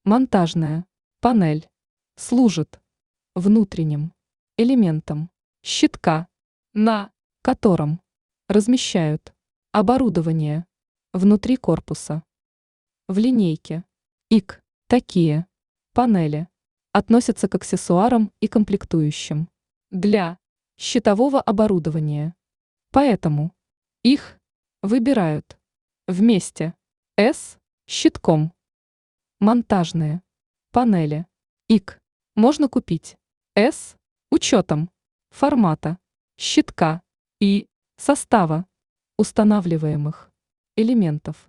Монтажная панель служит внутренним элементом щитка, на котором размещают оборудование внутри корпуса. В линейке ИК такие панели относятся к аксессуарам и комплектующим для щитового оборудования. Поэтому их выбирают вместе с щитком. Монтажные панели ИК можно купить с учетом формата щитка и состава устанавливаемых элементов.